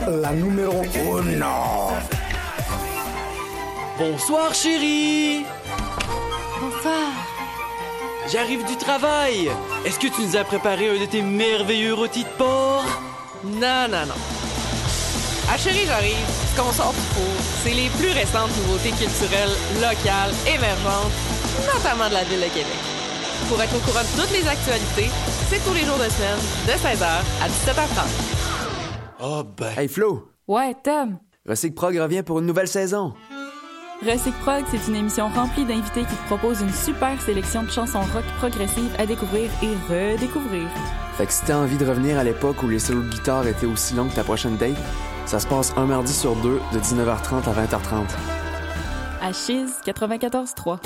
la numéro 1. Bonsoir, chérie. Bonsoir. J'arrive du travail. Est-ce que tu nous as préparé un de tes merveilleux rôtis de porc? Non. Ah, chérie, j'arrive. Ce qu'on sort du four, c'est les plus récentes nouveautés culturelles, locales, émergentes, notamment de la Ville de Québec. Pour être au courant de toutes les actualités, c'est tous les jours de semaine, de 16h à 17h30. Oh ben... Hey Flo! Ouais, Tom! Recyc Prog revient pour une nouvelle saison. Recyc Prog, c'est une émission remplie d'invités qui te propose une super sélection de chansons rock progressives à découvrir et redécouvrir. Fait que si t'as envie de revenir à l'époque où les solos de guitare étaient aussi longs que ta prochaine date, ça se passe un mardi sur deux de 19h30 à 20h30. À Chiz 94.3.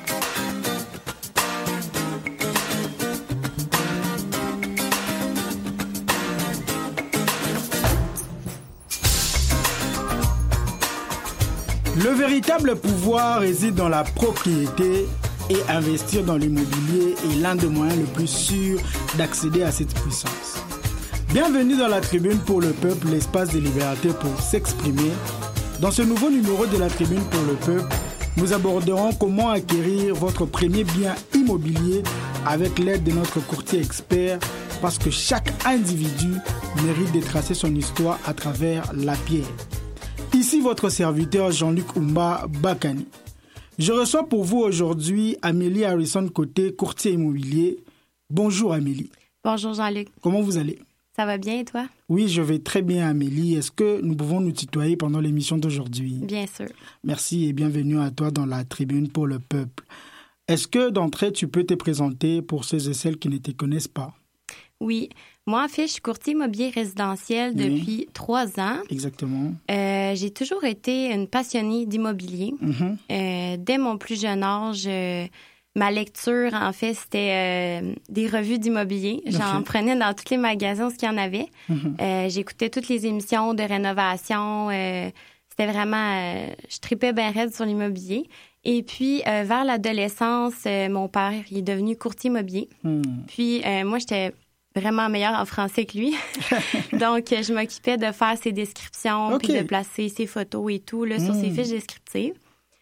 Le véritable pouvoir réside dans la propriété et investir dans l'immobilier est l'un des moyens les plus sûrs d'accéder à cette puissance. Bienvenue dans la Tribune pour le Peuple, l'espace de liberté pour s'exprimer. Dans ce nouveau numéro de la Tribune pour le Peuple, nous aborderons comment acquérir votre premier bien immobilier avec l'aide de notre courtier expert, parce que chaque individu mérite de tracer son histoire à travers la pierre. Ici votre serviteur Jean-Luc Oumba Bakani. Je reçois pour vous aujourd'hui Amélie Harrison Côté, courtier immobilier. Bonjour Amélie. Bonjour Jean-Luc. Comment vous allez? Ça va bien et toi? Oui, je vais très bien Amélie. Est-ce que nous pouvons nous tutoyer pendant l'émission d'aujourd'hui? Bien sûr. Merci et bienvenue à toi dans la Tribune pour le Peuple. Est-ce que d'entrée tu peux te présenter pour ceux et celles qui ne te connaissent pas? Oui. Moi, en fait, je suis courtier immobilier résidentiel depuis 3 ans. Exactement. J'ai toujours été une passionnée d'immobilier. Dès mon plus jeune âge, ma lecture, en fait, c'était des revues d'immobilier. J'en prenais dans tous les magasins, ce qu'il y en avait. J'écoutais toutes les émissions de rénovation. C'était vraiment... je tripais bien raide sur l'immobilier. Et puis, vers l'adolescence, mon père il est devenu courtier immobilier. Puis, moi, j'étais vraiment meilleure en français que lui. Donc, je m'occupais de faire ses descriptions, puis de placer ses photos et tout là, sur ses fiches descriptives.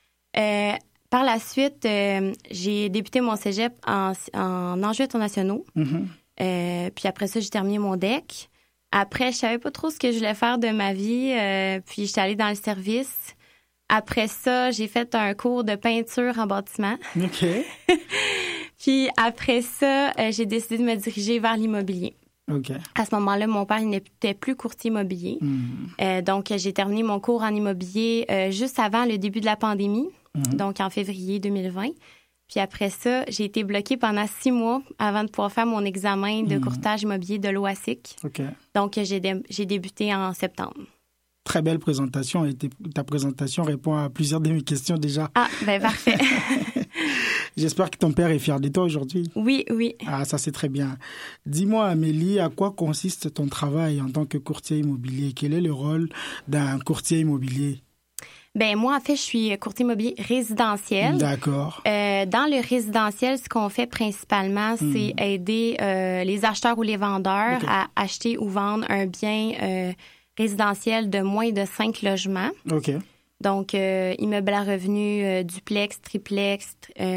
Par la suite, j'ai débuté mon cégep en enjeux internationaux. Puis après ça, j'ai terminé mon DEC. Après, je savais pas trop ce que je voulais faire de ma vie. Puis, j'étais allée dans le service. Après ça, j'ai fait un cours de peinture en bâtiment. OK. Puis après ça, j'ai décidé de me diriger vers l'immobilier. OK. À ce moment-là, mon père il n'était plus courtier immobilier. Donc, j'ai terminé mon cours en immobilier juste avant le début de la pandémie, donc en février 2020. Puis après ça, j'ai été bloquée pendant 6 mois avant de pouvoir faire mon examen de courtage immobilier de l'OASIC. OK. Donc, j'ai débuté en septembre. Très belle présentation et ta présentation répond à plusieurs de mes questions déjà. Ah, ben parfait. J'espère que ton père est fier de toi aujourd'hui. Oui. Ah, ça c'est très bien. Dis-moi Amélie, à quoi consiste ton travail en tant que courtier immobilier? Quel est le rôle d'un courtier immobilier? Ben moi, en fait, je suis courtier immobilier résidentiel. D'accord. Dans le résidentiel, ce qu'on fait principalement, c'est aider les acheteurs ou les vendeurs à acheter ou vendre un bien résidentiel de moins de 5 logements. OK. Donc, immeuble à revenus, duplex, triplex,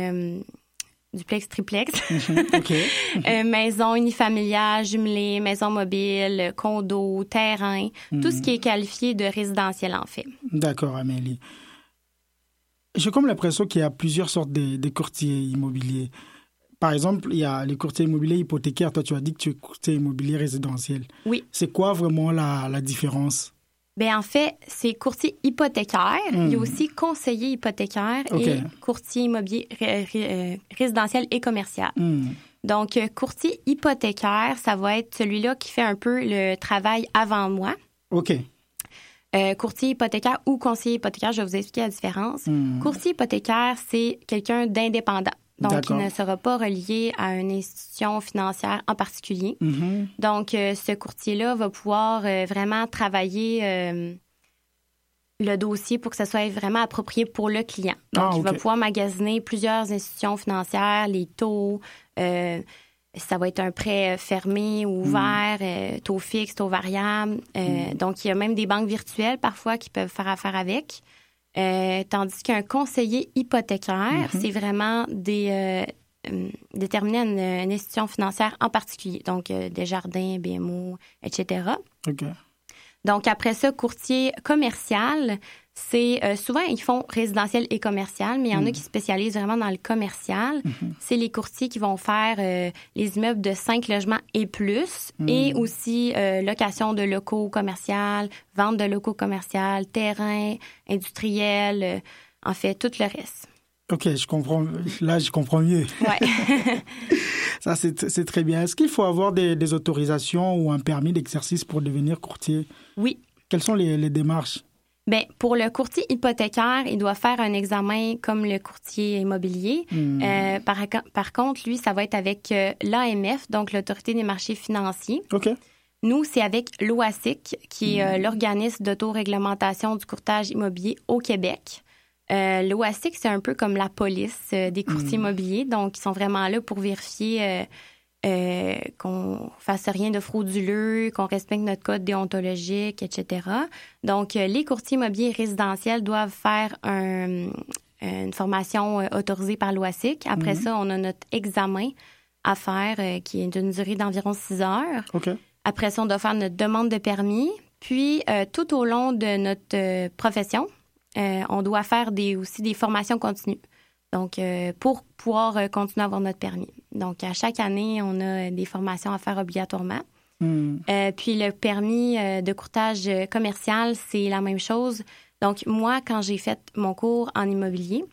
maison unifamiliale, jumelée, maison mobile, condo, terrain, tout ce qui est qualifié de résidentiel, en fait. D'accord, Amélie. J'ai comme l'impression qu'il y a plusieurs sortes de courtiers immobiliers. Par exemple, il y a les courtiers immobiliers hypothécaires. Toi, tu as dit que tu es courtier immobilier résidentiel. Oui. C'est quoi vraiment la différence? Bien, en fait, c'est courtier hypothécaire. Il y a aussi conseiller hypothécaire et courtier immobilier résidentiel et commercial. Donc, courtier hypothécaire, ça va être celui-là qui fait un peu le travail avant moi. OK. Courtier hypothécaire ou conseiller hypothécaire, je vais vous expliquer la différence. Courtier hypothécaire, c'est quelqu'un d'indépendant. Donc, il ne sera pas relié à une institution financière en particulier. Donc, ce courtier-là va pouvoir vraiment travailler le dossier pour que ça soit vraiment approprié pour le client. Donc, il va pouvoir magasiner plusieurs institutions financières, les taux, Ça va être un prêt fermé ou ouvert, taux fixe, taux variable. Donc, il y a même des banques virtuelles parfois qui peuvent faire affaire avec. Tandis qu'un conseiller hypothécaire, c'est vraiment déterminé à une institution financière en particulier. Donc, Desjardins, BMO, etc. OK. Donc, après ça, courtier commercial, c'est souvent, ils font résidentiel et commercial, mais il y en a qui se spécialisent vraiment dans le commercial. C'est les courtiers qui vont faire les immeubles de 5 logements et plus, et aussi location de locaux commerciaux, vente de locaux commerciaux, terrain, industriel, en fait, tout le reste. OK, je comprends. Là, je comprends mieux. Ouais. Ça, c'est très bien. Est-ce qu'il faut avoir des autorisations ou un permis d'exercice pour devenir courtier? Oui. Quelles sont les démarches? Bien, pour le courtier hypothécaire, il doit faire un examen comme le courtier immobilier. Par contre, lui, ça va être avec l'AMF, donc l'Autorité des marchés financiers. OK. Nous, c'est avec l'OASIC, qui est l'organisme d'autoréglementation du courtage immobilier au Québec. L'OASIC, c'est un peu comme la police des courtiers immobiliers. Donc, ils sont vraiment là pour vérifier qu'on fasse rien de frauduleux, qu'on respecte notre code déontologique, etc. Donc, les courtiers immobiliers résidentiels doivent faire une formation autorisée par l'OASIC. Après ça, on a notre examen à faire qui est d'une durée d'environ 6 heures. OK. Après ça, on doit faire notre demande de permis. Puis, tout au long de notre profession, on doit faire aussi des formations continues. Donc, pour pouvoir continuer à avoir notre permis. Donc, à chaque année, on a des formations à faire obligatoirement. Puis, le permis de courtage commercial, c'est la même chose. Donc, moi, quand j'ai fait mon cours en immobilier,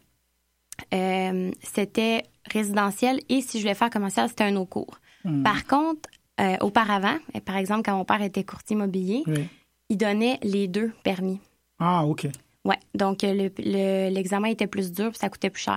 c'était résidentiel et si je voulais faire commercial, c'était un autre cours. Par contre, auparavant, par exemple, quand mon père était courtier immobilier, il donnait les 2 permis. Ah, OK. Oui, donc l'examen était plus dur puis ça coûtait plus cher.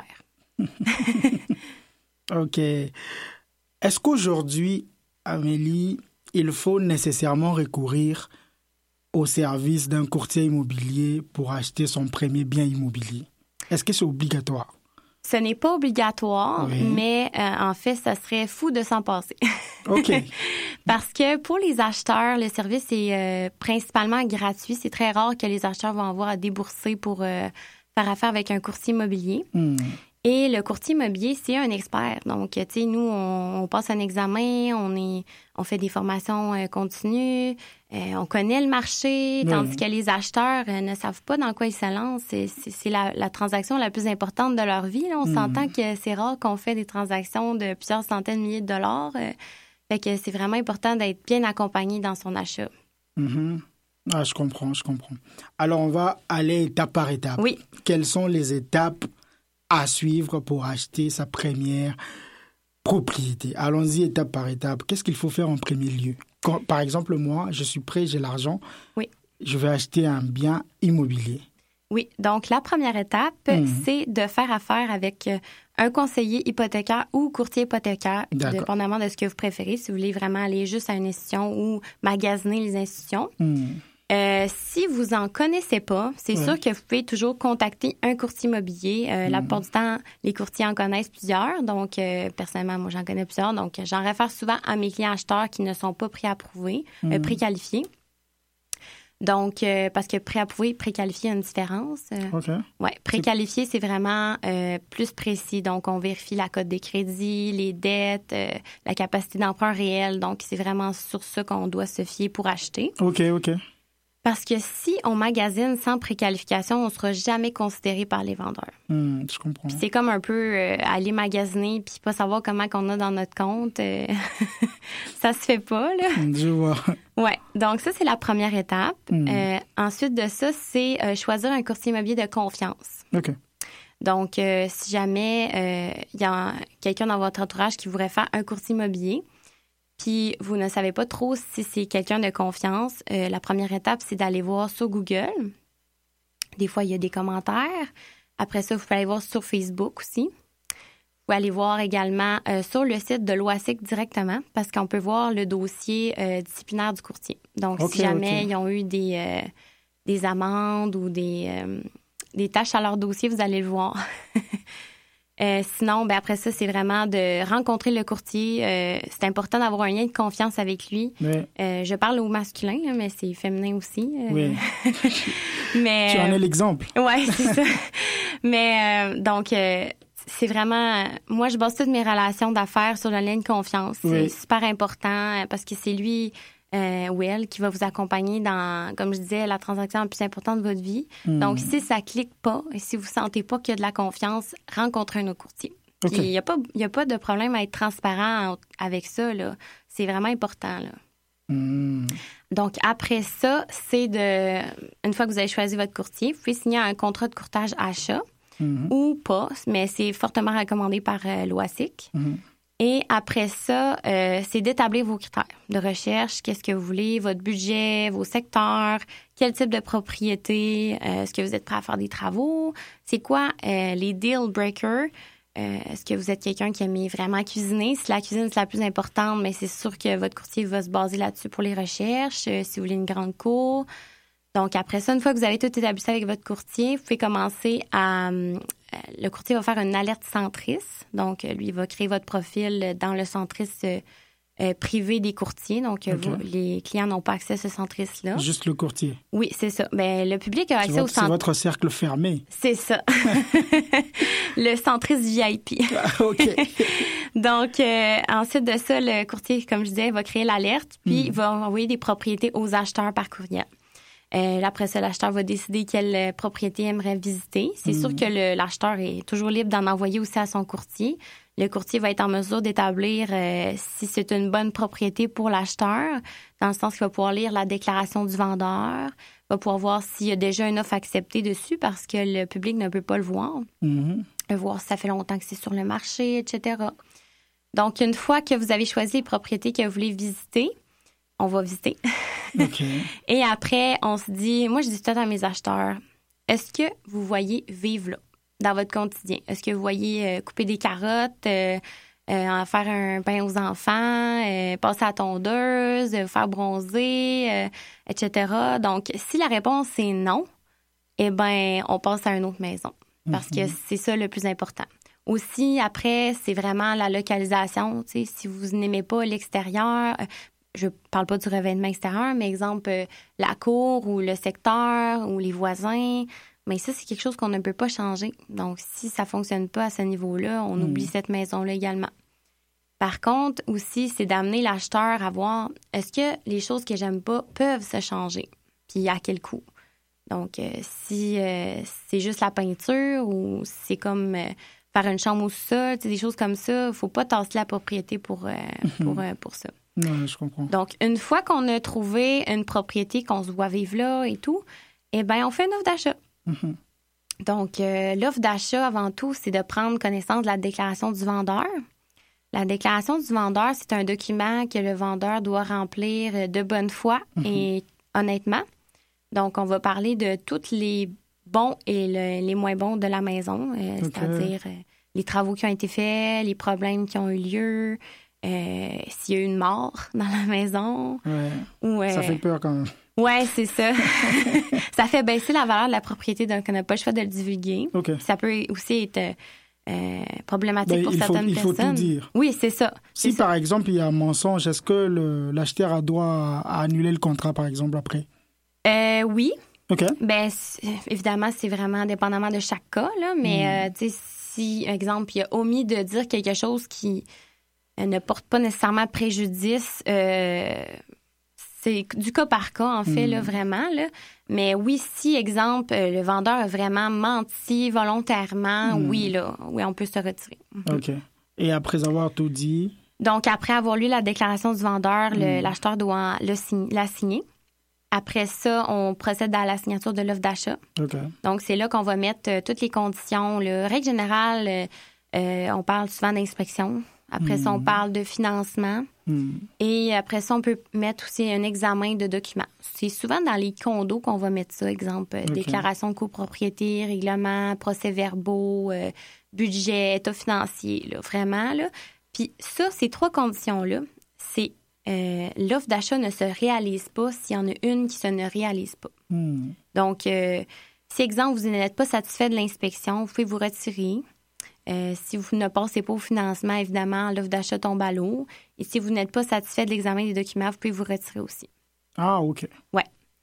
OK. Est-ce qu'aujourd'hui, Amélie, il faut nécessairement recourir au service d'un courtier immobilier pour acheter son premier bien immobilier? Est-ce que c'est obligatoire? Ce n'est pas obligatoire, mais en fait, ça serait fou de s'en passer. OK. Parce que pour les acheteurs, le service est principalement gratuit. C'est très rare que les acheteurs vont avoir à débourser pour faire affaire avec un courtier immobilier. Et le courtier immobilier, c'est un expert. Donc, tu sais, nous, on passe un examen, on fait des formations continues, on connaît le marché, tandis que les acheteurs ne savent pas dans quoi ils se lancent. C'est la transaction la plus importante de leur vie. Là. On s'entend que c'est rare qu'on fait des transactions de plusieurs centaines de milliers de dollars. Fait que c'est vraiment important d'être bien accompagné dans son achat. Ah, je comprends. Alors, on va aller étape par étape. Oui. Quelles sont les étapes à suivre pour acheter sa première propriété? Allons-y étape par étape. Qu'est-ce qu'il faut faire en premier lieu? Par exemple, moi, je suis prêt, j'ai l'argent. Oui. Je vais acheter un bien immobilier. Oui. Donc, la première étape, c'est de faire affaire avec un conseiller hypothécaire ou courtier hypothécaire, dépendamment de ce que vous préférez. Si vous voulez vraiment aller juste à une institution ou magasiner les institutions. Si vous en connaissez pas, c'est sûr que vous pouvez toujours contacter un courtier immobilier. La plupart du temps, les courtiers en connaissent plusieurs. Donc, personnellement, moi, j'en connais plusieurs. Donc, j'en réfère souvent à mes clients acheteurs qui ne sont pas préapprouvés, préqualifiés. Donc, parce que préapprouvé, préqualifié, il y a une différence. Oui, préqualifié, c'est vraiment plus précis. Donc, on vérifie la cote des crédits, les dettes, la capacité d'emprunt réel. Donc, c'est vraiment sur ça qu'on doit se fier pour acheter. OK. Parce que si on magasine sans préqualification, on ne sera jamais considéré par les vendeurs. Je comprends. Puis c'est comme un peu aller magasiner puis pas savoir comment qu'on a dans notre compte. Ça se fait pas, là. Je vois. Ouais. Donc, ça, c'est la première étape. Ensuite de ça, c'est choisir un courtier immobilier de confiance. OK. Donc, si jamais il y a quelqu'un dans votre entourage qui voudrait faire un courtier immobilier, puis vous ne savez pas trop si c'est quelqu'un de confiance, la première étape, c'est d'aller voir sur Google. Des fois, il y a des commentaires. Après ça, vous pouvez aller voir sur Facebook aussi. Vous pouvez aller voir également sur le site de l'OASIC directement parce qu'on peut voir le dossier disciplinaire du courtier. Donc, si jamais ils ont eu des amendes ou des tâches à leur dossier, vous allez le voir. Sinon, ben après ça, c'est vraiment de rencontrer le courtier. C'est important d'avoir un lien de confiance avec lui. Oui. Je parle au masculin, là, mais c'est féminin aussi. Oui. Mais, tu en es l'exemple. Oui, c'est ça. Mais donc, c'est vraiment... Moi, je base toutes mes relations d'affaires sur le lien de confiance. Oui. C'est super important parce que c'est lui... ou elle qui va vous accompagner dans, comme je disais, la transaction la plus importante de votre vie. Donc, si ça clique pas et si vous sentez pas qu'il y a de la confiance, rencontrez un autre courtier. Okay. Il y a pas de problème à être transparent avec ça, là. C'est vraiment important, là. Donc, après ça, c'est une fois que vous avez choisi votre courtier, vous pouvez signer un contrat de courtage achat ou pas, mais c'est fortement recommandé par l'OASIC. Et après ça, c'est d'établir vos critères de recherche. Qu'est-ce que vous voulez, votre budget, vos secteurs, quel type de propriété, est-ce que vous êtes prêt à faire des travaux? C'est quoi les deal breakers? Est-ce que vous êtes quelqu'un qui aime vraiment cuisiner? Si la cuisine, c'est la plus importante, mais c'est sûr que votre courtier va se baser là-dessus pour les recherches. Si vous voulez une grande cour. Donc, après ça, une fois que vous avez tout établi ça avec votre courtier, vous pouvez commencer à... le courtier va faire une alerte centris. Donc, lui, il va créer votre profil dans le centris privé des courtiers. Donc, les clients n'ont pas accès à ce centris-là. Juste le courtier. Oui, c'est ça. Ben, le public a accès au centris. C'est votre cercle fermé. C'est ça. Le centris VIP. OK. Donc, ensuite de ça, le courtier, comme je disais, va créer l'alerte, puis il va envoyer des propriétés aux acheteurs par courriel. Après ça, l'acheteur va décider quelle propriété il aimerait visiter. C'est sûr que l'acheteur est toujours libre d'en envoyer aussi à son courtier. Le courtier va être en mesure d'établir si c'est une bonne propriété pour l'acheteur, dans le sens qu'il va pouvoir lire la déclaration du vendeur, va pouvoir voir s'il y a déjà une offre acceptée dessus parce que le public ne peut pas le voir. Voir si ça fait longtemps que c'est sur le marché, etc. Donc, une fois que vous avez choisi les propriétés que vous voulez visiter, on va visiter. Okay. Et après, on se dit, moi, je dis tout à mes acheteurs, est-ce que vous voyez vivre là, dans votre quotidien? Est-ce que vous voyez couper des carottes, faire un pain aux enfants, passer à la tondeuse, faire bronzer, etc.? Donc, si la réponse est non, eh bien, on passe à une autre maison parce que c'est ça le plus important. Aussi, après, c'est vraiment la localisation. Tu sais, si vous n'aimez pas l'extérieur... Je parle pas du revêtement extérieur, mais exemple, la cour ou le secteur ou les voisins, mais ça, c'est quelque chose qu'on ne peut pas changer. Donc, si ça fonctionne pas à ce niveau-là, on oublie cette maison-là également. Par contre, aussi, c'est d'amener l'acheteur à voir, est-ce que les choses que j'aime pas peuvent se changer? Puis à quel coût? Donc, si c'est juste la peinture ou c'est comme faire une chambre au sol, des choses comme ça, il faut pas tasser la propriété pour ça. Non, je comprends. Donc, une fois qu'on a trouvé une propriété, qu'on se voit vivre là et tout, eh bien, on fait une offre d'achat. Donc, l'offre d'achat, avant tout, c'est de prendre connaissance de la déclaration du vendeur. La déclaration du vendeur, c'est un document que le vendeur doit remplir de bonne foi et honnêtement. Donc, on va parler de tous les bons et les moins bons de la maison, c'est-à-dire les travaux qui ont été faits, les problèmes qui ont eu lieu, s'il y a eu une mort dans la maison. Ça fait peur quand même. Oui, c'est ça. Ça fait baisser la valeur de la propriété, donc on n'a pas le choix de le divulguer. Ça peut aussi être problématique pour certaines personnes. Il faut tout dire. Oui, c'est ça. Si, par exemple, il y a un mensonge, est-ce que l'acheteur doit annuler le contrat, par exemple, après? Oui. OK. Ben, évidemment, c'est vraiment dépendamment de chaque cas, là, mais tu sais, si, exemple, il a omis de dire quelque chose qui ne porte pas nécessairement préjudice, c'est du cas par cas, en fait, là, vraiment. Là. Mais oui, si, exemple, le vendeur a vraiment menti volontairement, oui, on peut se retirer. OK. Et après avoir tout dit? Donc, après avoir lu la déclaration du vendeur, l'acheteur doit la signer. Après ça, on procède à la signature de l'offre d'achat. Okay. Donc, c'est là qu'on va mettre toutes les conditions. Règle générale, on parle souvent d'inspection. Après ça, on parle de financement. Et après ça, on peut mettre aussi un examen de documents. C'est souvent dans les condos qu'on va mettre ça. Exemple, déclaration de copropriété, règlement, procès-verbaux, budget, état financier. Là, vraiment, là. Puis ça, ces trois conditions-là, c'est l'offre d'achat ne se réalise pas s'il y en a une qui se ne réalise pas. Donc, si, exemple, vous n'êtes pas satisfait de l'inspection, vous pouvez vous retirer. Si vous ne passez pas au financement, évidemment, l'offre d'achat tombe à l'eau. Et si vous n'êtes pas satisfait de l'examen des documents, vous pouvez vous retirer aussi. Ah, OK. Oui.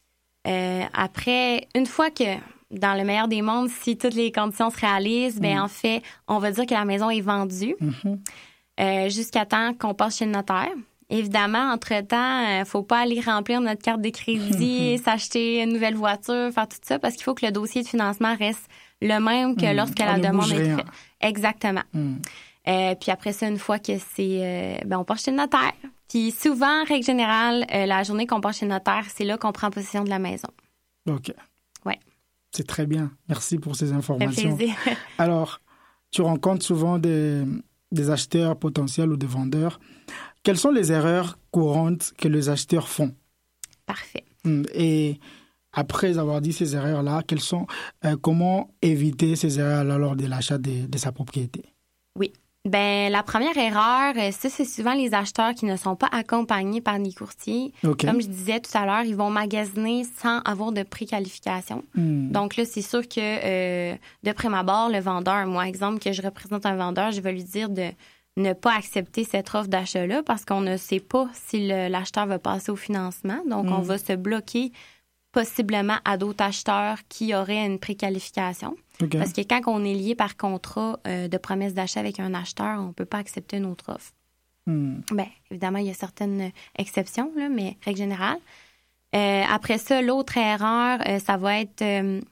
Après, une fois que, dans le meilleur des mondes, si toutes les conditions se réalisent, en fait, on va dire que la maison est vendue jusqu'à temps qu'on passe chez le notaire. Évidemment, entre-temps, il ne faut pas aller remplir notre carte de crédit, s'acheter une nouvelle voiture, faire tout ça, parce qu'il faut que le dossier de financement reste le même que lorsque la demande est faite. Exactement. Puis après ça, une fois que c'est... on passe chez le notaire. Puis souvent, règle générale, la journée qu'on passe chez le notaire, c'est là qu'on prend possession de la maison. OK. Ouais. C'est très bien. Merci pour ces informations. Ça fait plaisir. Alors, tu rencontres souvent des acheteurs potentiels ou des vendeurs. Quelles sont les erreurs courantes que les acheteurs font? Parfait. Et après avoir dit ces erreurs-là, comment éviter ces erreurs-là lors de l'achat de sa propriété? Oui. La première erreur, ça, c'est souvent les acheteurs qui ne sont pas accompagnés par des courtiers. Okay. Comme je disais tout à l'heure, ils vont magasiner sans avoir de préqualification. Donc là, c'est sûr que, de prime abord, le vendeur, moi, exemple, que je représente un vendeur, je vais lui dire de ne pas accepter cette offre d'achat-là parce qu'on ne sait pas si l'acheteur va passer au financement. Donc, on va se bloquer possiblement à d'autres acheteurs qui auraient une préqualification. Okay. Parce que quand on est lié par contrat de promesse d'achat avec un acheteur, on ne peut pas accepter une autre offre. Évidemment, il y a certaines exceptions, là, mais règle générale. Après ça, l'autre erreur, ça va être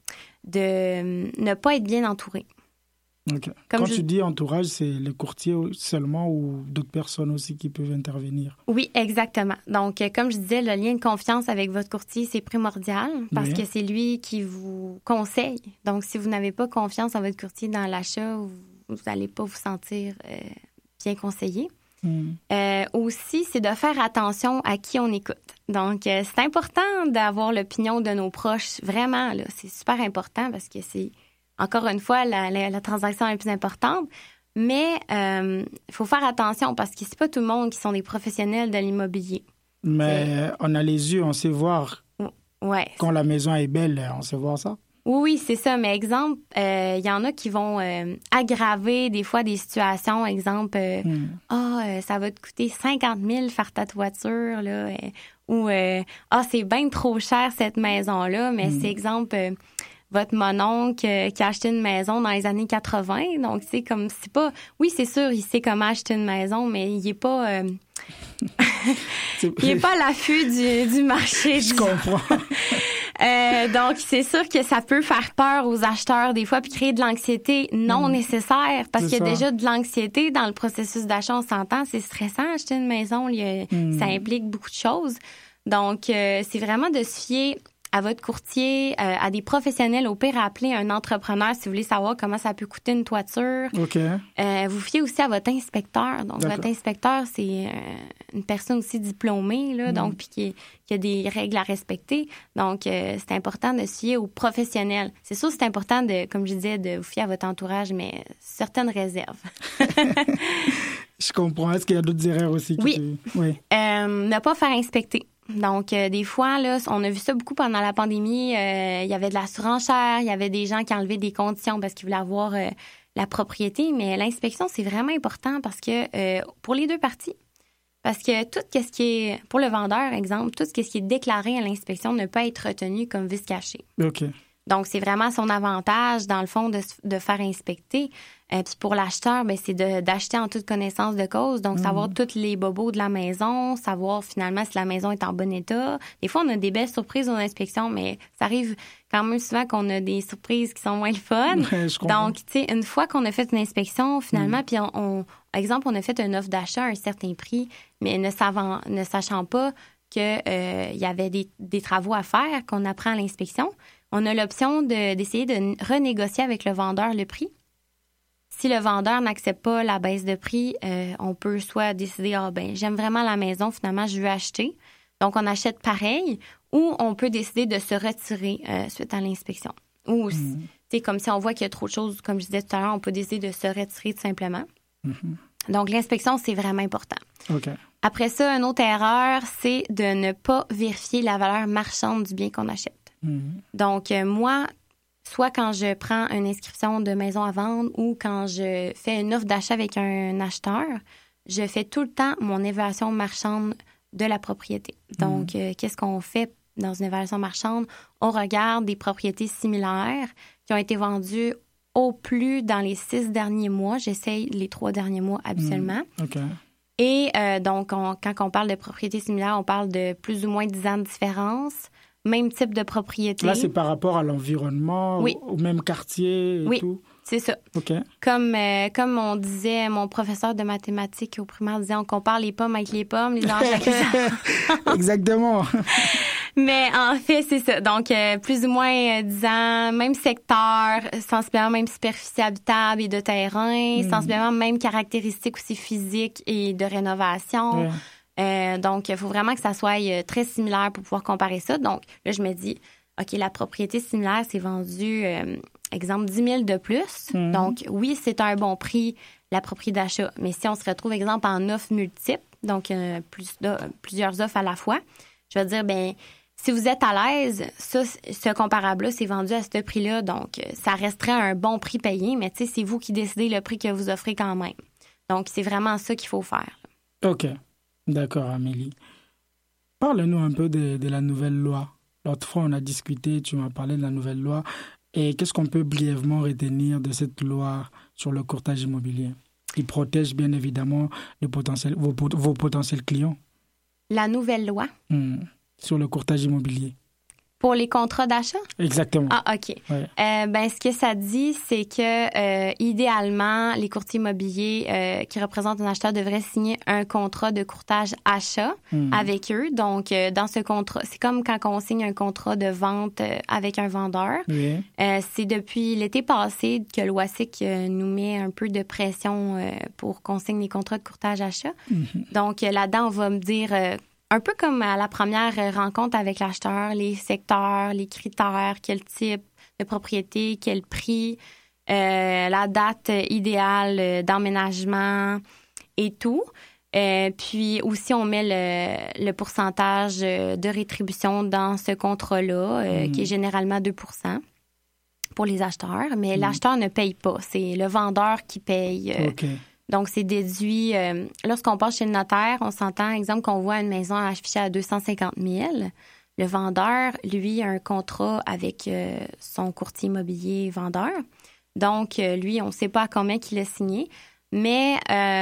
de ne pas être bien entouré. Okay. Quand tu dis entourage, c'est les courtiers seulement ou d'autres personnes aussi qui peuvent intervenir? Oui, exactement. Donc, comme je disais, le lien de confiance avec votre courtier, c'est primordial parce que c'est lui qui vous conseille. Donc, si vous n'avez pas confiance en votre courtier dans l'achat, vous n'allez pas vous sentir bien conseillé. Aussi, c'est de faire attention à qui on écoute. Donc, c'est important d'avoir l'opinion de nos proches. Vraiment, là, c'est super important parce que c'est... Encore une fois, la transaction est la plus importante, mais il faut faire attention parce que c'est pas tout le monde qui sont des professionnels de l'immobilier. Mais on a les yeux, on sait voir. Ouais. Quand la maison est belle, on sait voir ça. Oui, c'est ça. Mais exemple, il y en a qui vont aggraver des fois des situations. Exemple, ça va te coûter 50 000 faire ta toiture, là, ou c'est bien trop cher cette maison-là. Mais c'est exemple... votre mononcle qui a acheté une maison dans les années 80. Donc, c'est comme, c'est pas... Oui, c'est sûr, il sait comment acheter une maison, mais il est pas... il est pas à l'affût du marché. Je comprends. Donc, c'est sûr que ça peut faire peur aux acheteurs des fois puis créer de l'anxiété non nécessaire parce qu'il y a déjà de l'anxiété dans le processus d'achat, on s'entend. C'est stressant, acheter une maison. Ça implique beaucoup de choses. Donc, c'est vraiment de se fier à votre courtier, à des professionnels, au pire, appeler un entrepreneur si vous voulez savoir comment ça peut coûter une toiture. OK. Vous fiez aussi à votre inspecteur. Donc, votre inspecteur, c'est une personne aussi diplômée, là, donc, puis qui a des règles à respecter. Donc, c'est important de se fier aux professionnels. C'est sûr, c'est important, comme je disais, de vous fier à votre entourage, mais certaines réserves. Je comprends. Est-ce qu'il y a d'autres erreurs aussi? Oui. Ne pas faire inspecter. Donc, des fois, là, on a vu ça beaucoup pendant la pandémie. Il y avait de la surenchère, il y avait des gens qui enlevaient des conditions parce qu'ils voulaient avoir la propriété. Mais l'inspection, c'est vraiment important parce que pour les deux parties, parce que tout ce qui est, pour le vendeur, exemple, tout ce qui est déclaré à l'inspection ne peut être retenu comme vice caché. OK. Donc, c'est vraiment son avantage, dans le fond, de faire inspecter. Puis pour l'acheteur, c'est d'acheter en toute connaissance de cause. Donc, savoir tous les bobos de la maison, savoir finalement si la maison est en bon état. Des fois, on a des belles surprises aux inspections, mais ça arrive quand même souvent qu'on a des surprises qui sont moins le fun. Donc, tu sais, une fois qu'on a fait une inspection, finalement, puis exemple, on a fait une offre d'achat à un certain prix, mais ne sachant pas qu'il y avait des travaux à faire, qu'on apprend à l'inspection, on a l'option d'essayer de renégocier avec le vendeur le prix. Si le vendeur n'accepte pas la baisse de prix, on peut soit décider, j'aime vraiment la maison, finalement, je veux acheter. Donc, on achète pareil, ou on peut décider de se retirer suite à l'inspection. Ou, c'est comme si on voit qu'il y a trop de choses, comme je disais tout à l'heure, on peut décider de se retirer tout simplement. Donc, l'inspection, c'est vraiment important. OK. Après ça, une autre erreur, c'est de ne pas vérifier la valeur marchande du bien qu'on achète. Donc, moi, soit quand je prends une inscription de maison à vendre ou quand je fais une offre d'achat avec un acheteur, je fais tout le temps mon évaluation marchande de la propriété. Donc, qu'est-ce qu'on fait dans une évaluation marchande? On regarde des propriétés similaires qui ont été vendues au plus dans les 6 derniers mois. J'essaye les 3 derniers mois habituellement. OK. Et donc, quand on parle de propriétés similaires, on parle de plus ou moins 10 ans de différence. Même type de propriété. Là, c'est par rapport à l'environnement, au même quartier et tout? Oui, c'est ça. OK. Comme on disait, mon professeur de mathématiques au primaire disait, on compare les pommes avec les pommes, les oranges avec les oranges. Exactement. Mais en fait, c'est ça. Donc, plus ou moins 10 ans, même secteur, sensiblement même superficie habitable et de terrain, sensiblement même caractéristiques aussi physiques et de rénovation. Donc, il faut vraiment que ça soit très similaire pour pouvoir comparer ça. Donc, là, je me dis, OK, la propriété similaire, c'est vendu, exemple, 10 000 de plus. Donc, oui, c'est un bon prix, la propriété d'achat. Mais si on se retrouve, exemple, en offre multiple, donc plusieurs offres à la fois, je vais dire, bien, si vous êtes à l'aise, ça, ce comparable-là, c'est vendu à ce prix-là. Donc, ça resterait un bon prix payé, mais tu sais, c'est vous qui décidez le prix que vous offrez quand même. Donc, c'est vraiment ça qu'il faut faire. OK. D'accord, Amélie. Parle-nous un peu de la nouvelle loi. L'autre fois, on a discuté, tu m'as parlé de la nouvelle loi. Et qu'est-ce qu'on peut brièvement retenir de cette loi sur le courtage immobilier qui protège bien évidemment vos potentiels clients? La nouvelle loi? Sur le courtage immobilier. Pour les contrats d'achat? Exactement. Ah, OK. Ouais. Ce que ça dit, c'est que idéalement, les courtiers immobiliers qui représentent un acheteur devraient signer un contrat de courtage achat avec eux. Donc, dans ce contrat, c'est comme quand on signe un contrat de vente avec un vendeur. Oui. C'est depuis l'été passé que l'OASIC nous met un peu de pression pour qu'on signe les contrats de courtage achat. Donc, là-dedans, on va me dire... un peu comme à la première rencontre avec l'acheteur, les secteurs, les critères, quel type de propriété, quel prix, la date idéale d'emménagement et tout. Puis aussi, on met le pourcentage de rétribution dans ce contrat-là, qui est généralement 2% pour les acheteurs. Mais l'acheteur ne paye pas. C'est le vendeur qui paye. OK. Donc, c'est déduit. Lorsqu'on passe chez le notaire, on s'entend, exemple, qu'on voit une maison affichée à 250 000. Le vendeur, lui, a un contrat avec son courtier immobilier vendeur. Donc, lui, on ne sait pas à combien il a signé. Mais,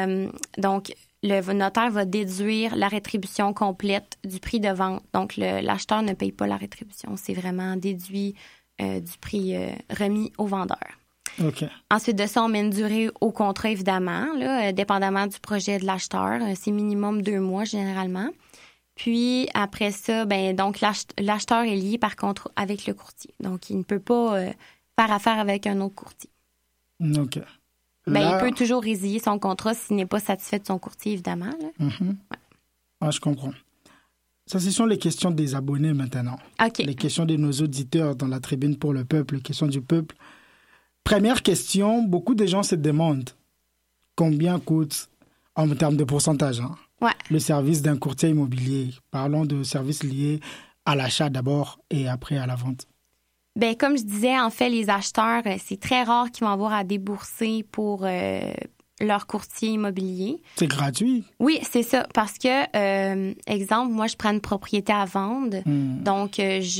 donc, le notaire va déduire la rétribution complète du prix de vente. Donc, l'acheteur ne paye pas la rétribution. C'est vraiment déduit du prix remis au vendeur. Okay. Ensuite de ça, on met une durée au contrat, évidemment, là, dépendamment du projet de l'acheteur. C'est minimum 2 mois, généralement. Puis, après ça, donc l'acheteur est lié par contrat avec le courtier. Donc, il ne peut pas faire affaire avec un autre courtier. OK. Il peut toujours résilier son contrat s'il n'est pas satisfait de son courtier, évidemment. Là. Ouais. Ah, je comprends. Ça, ce sont les questions des abonnés maintenant. OK. Les questions de nos auditeurs dans la tribune pour le peuple, les questions du peuple. Première question, beaucoup de gens se demandent combien coûte, en termes de pourcentage, le service d'un courtier immobilier. Parlons de services liés à l'achat d'abord et après à la vente. Bien, comme je disais, en fait, les acheteurs, c'est très rare qu'ils vont avoir à débourser pour leur courtier immobilier. C'est gratuit? Oui, c'est ça. Parce que, exemple, moi, je prends une propriété à vendre. Donc,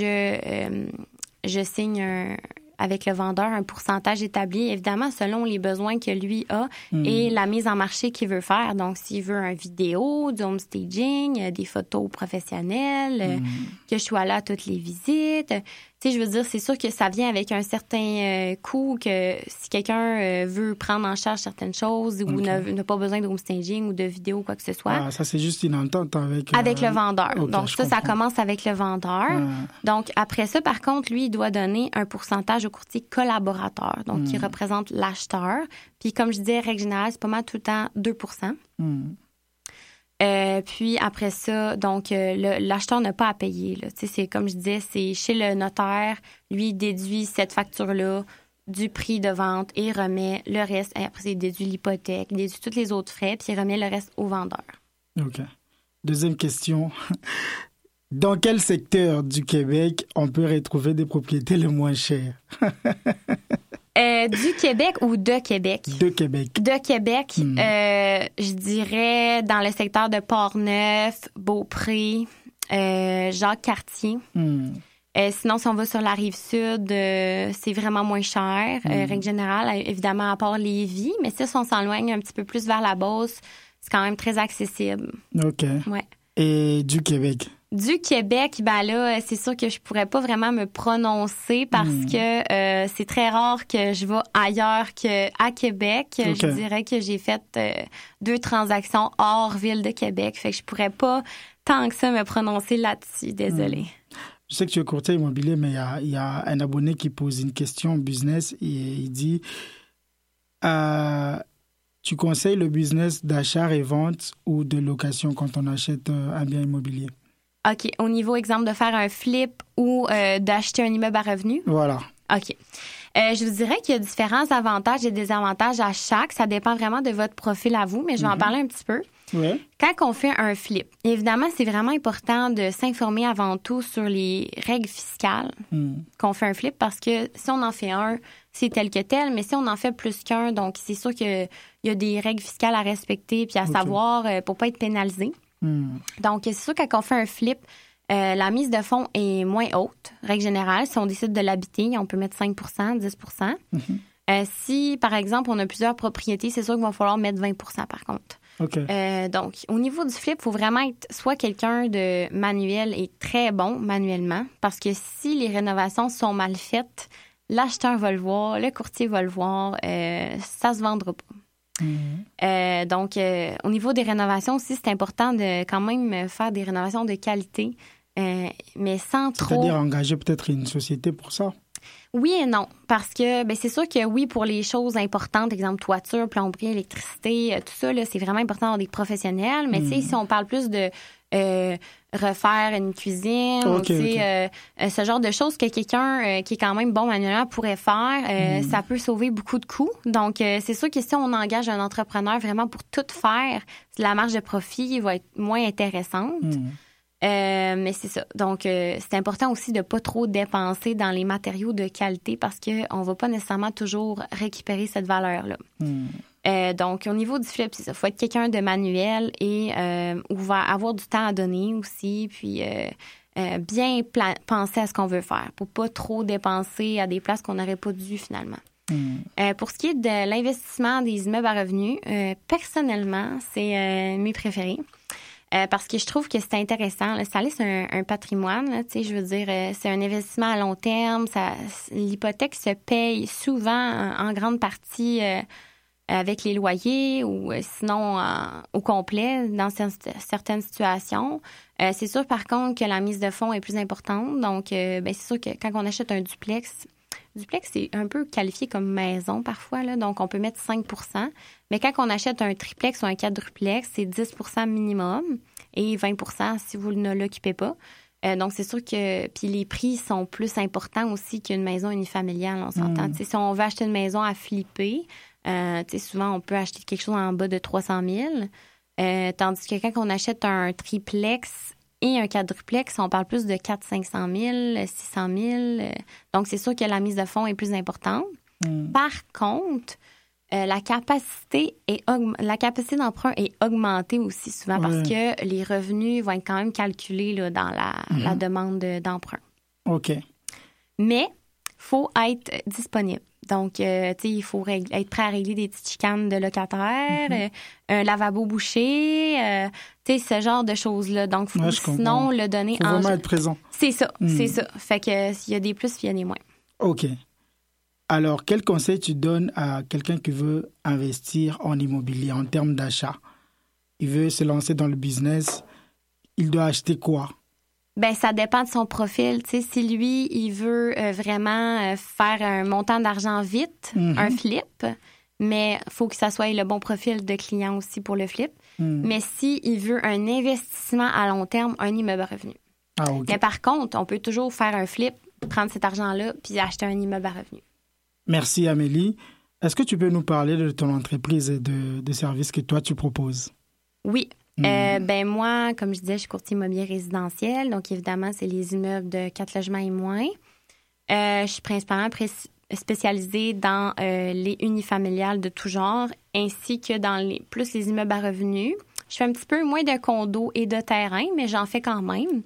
je signe avec le vendeur un pourcentage établi, évidemment, selon les besoins que lui a et la mise en marché qu'il veut faire. Donc, s'il veut un vidéo, du home staging, des photos professionnelles, que je sois là à toutes les visites. Tu sais, je veux dire, c'est sûr que ça vient avec un certain coût que si quelqu'un veut prendre en charge certaines choses ou n'a pas besoin de home staging ou de vidéo ou quoi que ce soit. Ah, ça, c'est juste une entente avec... Avec le vendeur. Okay, donc, ça commence avec le vendeur. Donc, après ça, par contre, lui, il doit donner un pourcentage au courtier collaborateur, donc qui représente l'acheteur. Puis, comme je disais, règle générale, c'est pas mal tout le temps 2%. Puis après ça, donc l'acheteur n'a pas à payer. Là. C'est comme je disais, c'est chez le notaire, lui il déduit cette facture-là du prix de vente et remet le reste. Et après, il déduit l'hypothèque, il déduit tous les autres frais, puis il remet le reste au vendeur. OK. Deuxième question. Dans quel secteur du Québec on peut retrouver des propriétés les moins chères? Du Québec ou de Québec? De Québec. De Québec, je dirais dans le secteur de Port-Neuf, Beaupré, Jacques-Cartier. Sinon, si on va sur la Rive-Sud, c'est vraiment moins cher, règle générale, évidemment, à part Lévis. Mais si on s'éloigne un petit peu plus vers la Beauce, c'est quand même très accessible. OK. Ouais. Et du Québec? Du Québec, ben là, c'est sûr que je pourrais pas vraiment me prononcer parce que c'est très rare que je vais ailleurs qu'à Québec. Okay. Je dirais que j'ai fait 2 transactions hors ville de Québec. Fait que je pourrais pas tant que ça me prononcer là-dessus. Désolée. Je sais que tu es courtier immobilier, mais il y a un abonné qui pose une question business et il dit tu conseilles le business d'achat et vente ou de location quand on achète un bien immobilier? OK. Au niveau, exemple, de faire un flip ou d'acheter un immeuble à revenu? Voilà. OK. Je vous dirais qu'il y a différents avantages et désavantages à chaque. Ça dépend vraiment de votre profil à vous, mais je vais en parler un petit peu. Ouais. Quand on fait un flip, évidemment, c'est vraiment important de s'informer avant tout sur les règles fiscales qu'on fait un flip parce que si on en fait un, c'est tel que tel, mais si on en fait plus qu'un, donc c'est sûr qu'il y a des règles fiscales à respecter puis à savoir pour pas être pénalisé. Donc, c'est sûr que quand on fait un flip, la mise de fonds est moins haute, règle générale. Si on décide de l'habiter, on peut mettre 5 10 Si, par exemple, on a plusieurs propriétés, c'est sûr qu'il va falloir mettre 20 par contre. Okay. Donc, au niveau du flip, il faut vraiment être soit quelqu'un de manuel et très bon manuellement, parce que si les rénovations sont mal faites, l'acheteur va le voir, le courtier va le voir, ça se vendra pas. Donc, au niveau des rénovations aussi, c'est important de quand même faire des rénovations de qualité, mais sans trop... C'est-à-dire engager peut-être une société pour ça? Oui et non, parce que c'est sûr que oui, pour les choses importantes, exemple toiture, plomberie, électricité, tout ça, là, c'est vraiment important d'avoir des professionnels. Mais tu sais, si on parle plus de refaire une cuisine, ce genre de choses que quelqu'un qui est quand même bon manuellement pourrait faire, ça peut sauver beaucoup de coûts. Donc, c'est sûr que si on engage un entrepreneur vraiment pour tout faire, la marge de profit va être moins intéressante. Mais c'est ça. Donc, c'est important aussi de pas trop dépenser dans les matériaux de qualité parce qu'on va pas nécessairement toujours récupérer cette valeur-là. Donc, au niveau du flip, c'est ça. Il faut être quelqu'un de manuel et avoir du temps à donner aussi, puis bien penser à ce qu'on veut faire pour pas trop dépenser à des places qu'on n'aurait pas dû finalement. Pour ce qui est de l'investissement des immeubles à revenus, personnellement, c'est mes préférés. Parce que je trouve que c'est intéressant. Là, ça laisse un patrimoine. Là, je veux dire, c'est un investissement à long terme. L'hypothèque se paye souvent en grande partie avec les loyers ou sinon au complet dans certaines situations. C'est sûr, par contre, que la mise de fonds est plus importante. Donc, c'est sûr que quand on achète un duplex, c'est un peu qualifié comme maison parfois, là, donc on peut mettre 5 %. Mais quand on achète un triplex ou un quadruplex, c'est 10 % minimum et 20 % si vous ne l'occupez pas. Donc, c'est sûr que... Puis les prix sont plus importants aussi qu'une maison unifamiliale, on s'entend. Si on veut acheter une maison à flipper, souvent, on peut acheter quelque chose en bas de 300 000. Tandis que quand on achète un triplex et un quadruplex, on parle plus de 400 000, 600 000. Donc, c'est sûr que la mise de fonds est plus importante. Par contre, la capacité d'emprunt est augmentée aussi souvent parce que les revenus vont être quand même calculés là, dans la demande d'emprunt. OK. Mais il faut être disponible. Donc, il faut être prêt à régler des petites chicanes de locataires, un lavabo bouché, ce genre de choses-là. Donc, faut sinon le donner faut vraiment être présent. C'est ça, c'est ça. Fait que s'il y a des plus, il y a des moins. OK. Alors, quel conseil tu donnes à quelqu'un qui veut investir en immobilier en termes d'achat? Il veut se lancer dans le business. Il doit acheter quoi? Ça dépend de son profil. Tu sais, si lui, il veut vraiment faire un montant d'argent vite, un flip, mais il faut que ça soit le bon profil de client aussi pour le flip. Mais si il veut un investissement à long terme, un immeuble à revenu. Ah, okay. Mais par contre, on peut toujours faire un flip, prendre cet argent-là, puis acheter un immeuble à revenu. Merci, Amélie. Est-ce que tu peux nous parler de ton entreprise et de services que toi, tu proposes? Oui. Ben moi, comme je disais, je suis courtier immobilier résidentiel. Donc, évidemment, c'est les immeubles de 4 logements et moins. Je suis principalement spécialisée dans les unifamiliales de tout genre, ainsi que dans plus les immeubles à revenus. Je fais un petit peu moins de condos et de terrain, mais j'en fais quand même.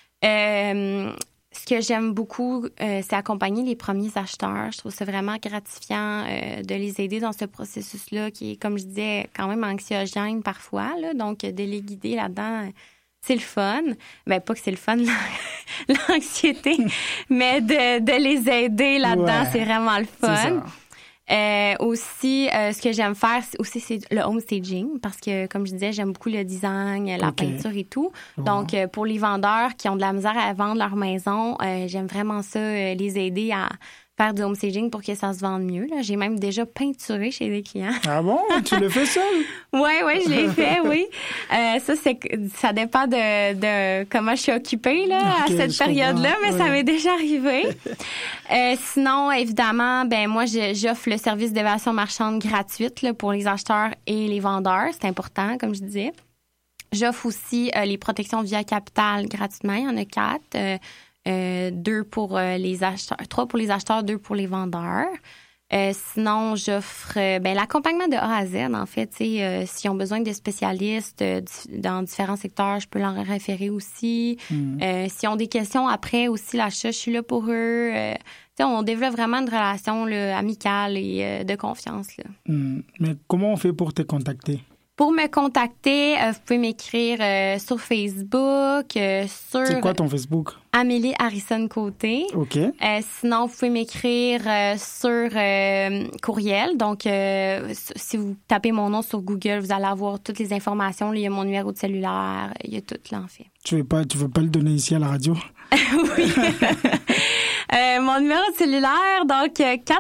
Ce que j'aime beaucoup, c'est accompagner les premiers acheteurs. Je trouve ça vraiment gratifiant de les aider dans ce processus-là qui est, comme je disais, quand même anxiogène parfois. Là. Donc, de les guider là-dedans, c'est le fun. Ben, pas que c'est le fun, l'anxiété, mais de les aider là-dedans, c'est vraiment le fun. Aussi, ce que j'aime faire, c'est le home staging parce que, comme je disais, j'aime beaucoup le design, la peinture et tout. Wow. Donc, pour les vendeurs qui ont de la misère à vendre leur maison, j'aime vraiment ça, les aider à faire du home staging pour que ça se vende mieux. Là. J'ai même déjà peinturé chez des clients. Ah bon? Tu le fais seul? Oui, je l'ai fait, oui. Ça dépend de comment je suis occupée là, à cette période-là, mais ça m'est déjà arrivé. Sinon, évidemment, moi, j'offre le service d'évaluation marchande gratuite là, pour les acheteurs et les vendeurs. C'est important, comme je disais. J'offre aussi les protections Via Capital gratuitement. Il y en a 4. 2 pour les acheteurs, 3 pour les acheteurs, 2 pour les vendeurs. Sinon, j'offre l'accompagnement de A à Z, en fait. S'ils ont besoin de spécialistes dans différents secteurs, je peux leur référer aussi. S'ils ont des questions après aussi l'achat, je suis là pour eux. On développe vraiment une relation là, amicale et de confiance. Là. Mais comment on fait pour te contacter? Pour me contacter, vous pouvez m'écrire sur Facebook, C'est quoi ton Facebook? Amélie Harrison Côté. OK. Sinon, vous pouvez m'écrire sur courriel. Donc, si vous tapez mon nom sur Google, vous allez avoir toutes les informations. Là, il y a mon numéro de cellulaire. Il y a tout, là, en fait. Tu veux pas le donner ici à la radio? Oui. Mon numéro de cellulaire, donc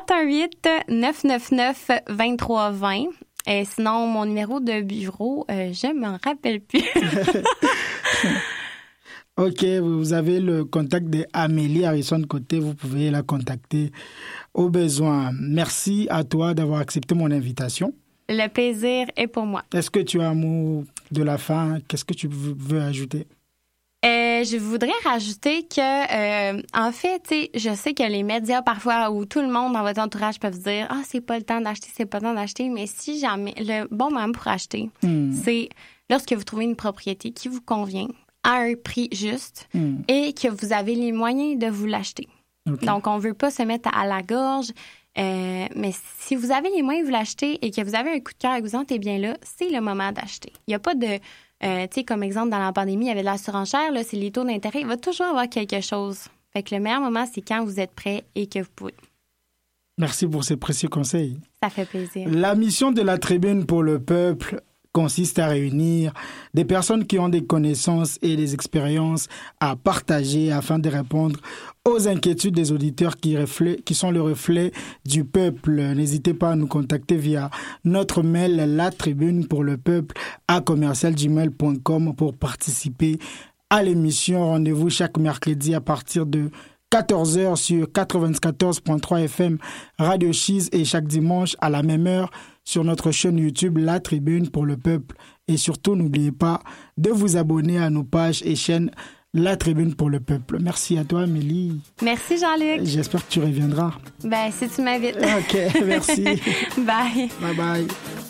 418-999-2320. Sinon, mon numéro de bureau, je m'en rappelle plus. OK, vous avez le contact d'Amélie Harrison Côté. Vous pouvez la contacter au besoin. Merci à toi d'avoir accepté mon invitation. Le plaisir est pour moi. Est-ce que tu as un mot de la fin? Qu'est-ce que tu veux ajouter? Je voudrais rajouter que, en fait, je sais que les médias, parfois, où tout le monde dans votre entourage peuvent dire « Ah, c'est pas le temps d'acheter, c'est pas le temps d'acheter », mais si jamais, le bon moment pour acheter, c'est lorsque vous trouvez une propriété qui vous convient, à un prix juste, et que vous avez les moyens de vous l'acheter. Okay. Donc, on veut pas se mettre à la gorge, mais si vous avez les moyens de vous l'acheter et que vous avez un coup de cœur et que vous sentez bien là, c'est le moment d'acheter. Il n'y a pas de... comme exemple, dans la pandémie, il y avait de la surenchère, là, c'est les taux d'intérêt. Il va toujours avoir quelque chose. Fait que le meilleur moment, c'est quand vous êtes prêt et que vous pouvez. Merci pour ces précieux conseils. Ça fait plaisir. La mission de la Tribune pour le peuple consiste à réunir des personnes qui ont des connaissances et des expériences à partager afin de répondre aux inquiétudes des auditeurs qui sont le reflet du peuple. N'hésitez pas à nous contacter via notre mail latribunepourlepeuple@commercialgmail.com pour participer à l'émission. Rendez-vous chaque mercredi à partir de 14h sur 94.3 FM Radio Chiz et chaque dimanche à la même heure sur notre chaîne YouTube La Tribune pour le Peuple. Et surtout, n'oubliez pas de vous abonner à nos pages et chaînes La Tribune pour le Peuple. Merci à toi, Amélie. Merci, Jean-Luc. J'espère que tu reviendras. Si tu m'invites. OK, merci. Bye. Bye bye.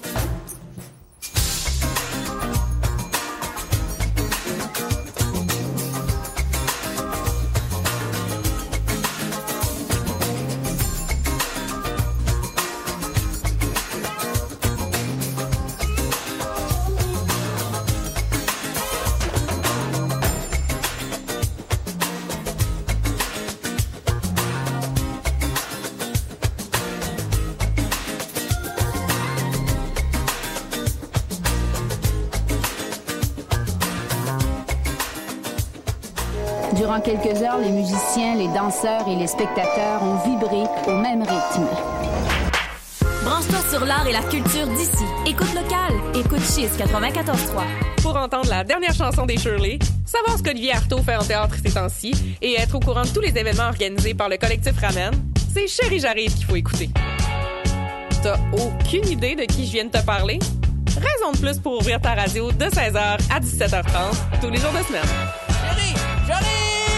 Durant quelques heures, les musiciens, les danseurs et les spectateurs ont vibré au même rythme. Branche-toi sur l'art et la culture d'ici. Écoute local. Écoute Chiz 94.3. Pour entendre la dernière chanson des Shirley, savoir ce qu'Olivier Artaud fait en théâtre ces temps-ci et être au courant de tous les événements organisés par le collectif Ramen, c'est Chérie J'arrive qu'il faut écouter. T'as aucune idée de qui je viens de te parler? Raison de plus pour ouvrir ta radio de 16h à 17h30 tous les jours de semaine. J'arrive!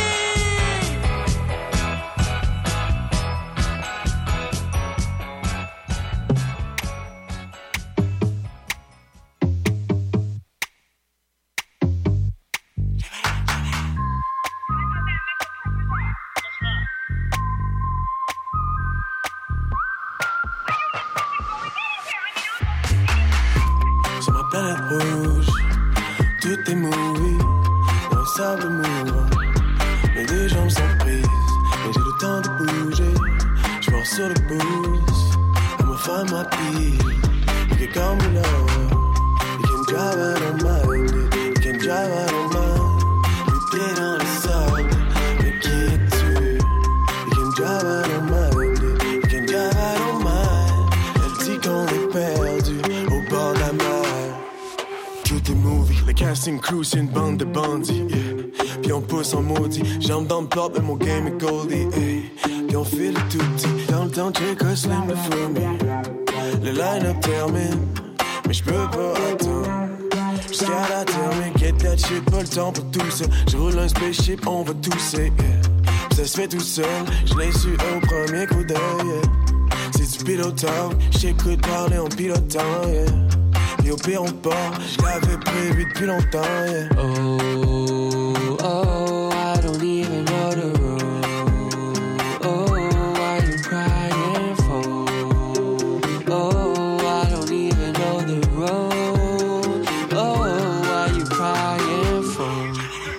Sur ma planète rouge, tout est mouillé dans le sable mouvant. Mes deux jambes sont prises, mais j'ai le temps de bouger. Je pars sur le pouce, I'm a find my peace. You can call me love, you can drive I don't mind. You can drive I don't mind. You get on the sable, mais qui es-tu? You can drive I don't mind. You can drive I don't mind. Elle dit qu'on est perdu au bord de la mer. Tout est movie, le casting crew c'est une bande de bandits, yeah. Puis on pousse en maudit, jambes dans le porte mais mon game est goldie, hey. Puis on file tout petit, dans le temps check a slam le fourmi. Le line-up termine, mais j'peux pas attendre jusqu'à la termine, get that shit, pas le temps pour tout ça. J'roule un spaceship, on va tousser, yeah. Puis ça se fait tout seul, j'l'ai su au premier coup d'œil, yeah. C'est du pilotage, j'écoute parler en pilotant, yeah. Et au pire on part, je l'avais prévu depuis longtemps, yeah. Oh, oh, I don't even know the road. Oh, why you crying for? Oh, I don't even know the road. Oh, why you crying for?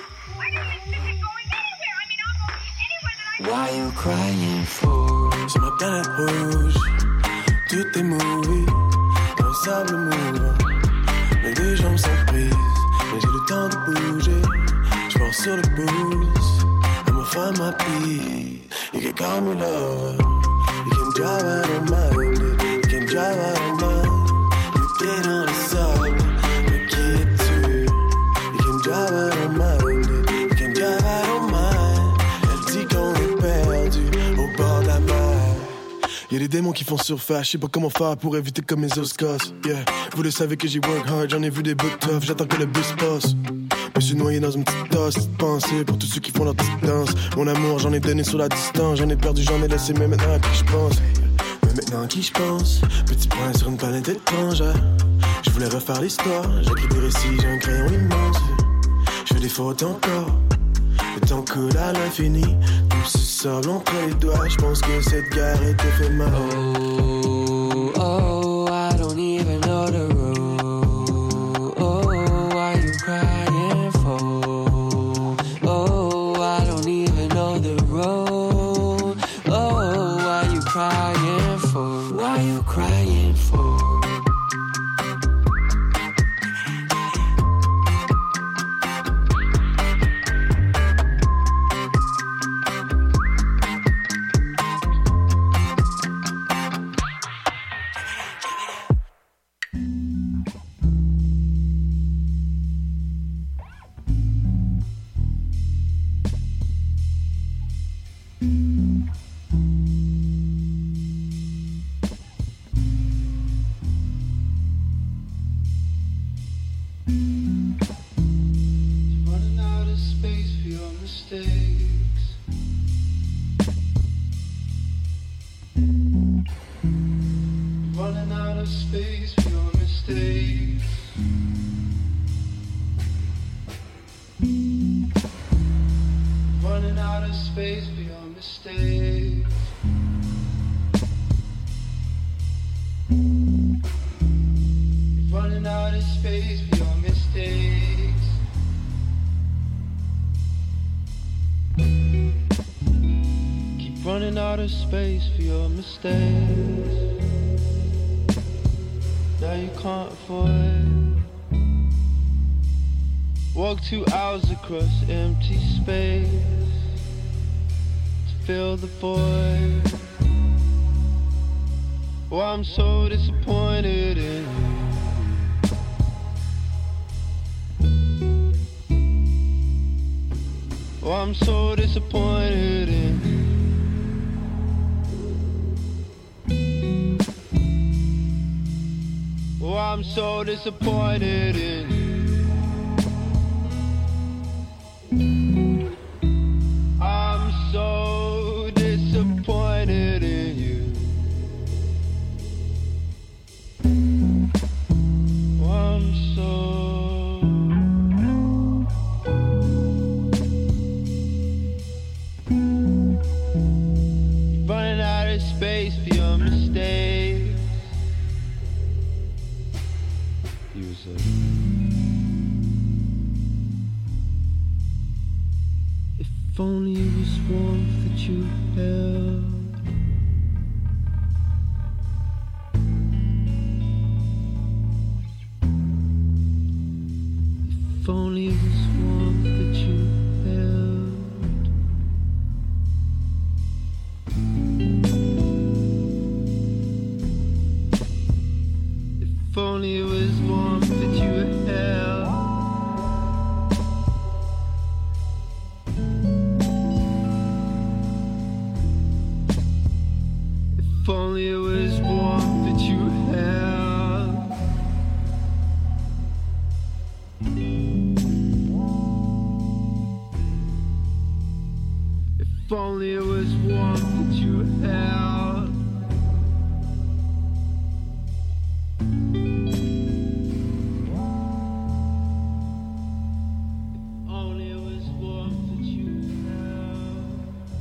Why you crying for? Sur ma planète rouge, tout est mouillé dans le sable mouvant. Mes deux jambes sont prises, mais j'ai le temps de bouger. Je pars sur le pouce, I'm a find my peace. You can call me love, you can drive I don't mind. You can drive I don't mind. You get on the sable, mais qui es-tu? You can drive I don't mind. You can drive I don't mind. Elle dit qu'on est perdu au bord de la mer. Y'a des démons qui font surface, je sais pas comment faire pour éviter comme mes os cassent, yeah. Vous le savez que j'ai work hard, j'en ai vu des bouts tough, j'attends que le bus passe. Me suis noyé dans une petite tasse, petite pensée pour tous ceux qui font leur petite danse. Mon amour, j'en ai donné sur la distance, j'en ai perdu, j'en ai laissé, mais maintenant à qui je pense? Mais maintenant à qui je pense? Petit point sur une planète étrangère. Je voulais refaire l'histoire, j'écris des récits, j'ai un crayon immense. Je fais des fautes encore, le temps coule à l'infini. Tout se sable entre les doigts, je pense que cette guerre est éphémère. Oh, oh, I don't even know the road. Oh, why you crying for? Oh, I don't even know the road. Oh, why you crying for? Why you crying for? Running out of space for your mistakes. Now you can't afford. Walk 2 hours across empty space to fill the void. Oh, I'm so disappointed in you. Oh, I'm so disappointed in you. Oh, I'm so disappointed in you. I'm so disappointed in you. I'm so you're running out of space for your mistakes. You said, if only it was warmth that you held. If only it was warmth that you held. If only it was warmth that you held. If only it was warmth that you held. If only it was warmth that you held. If only it was warmth that you held.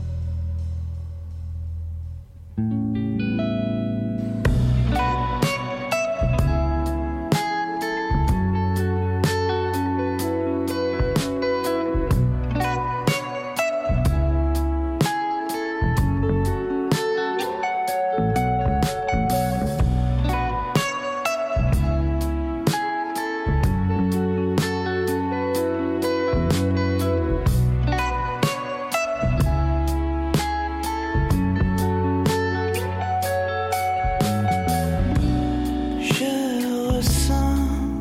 Je ressens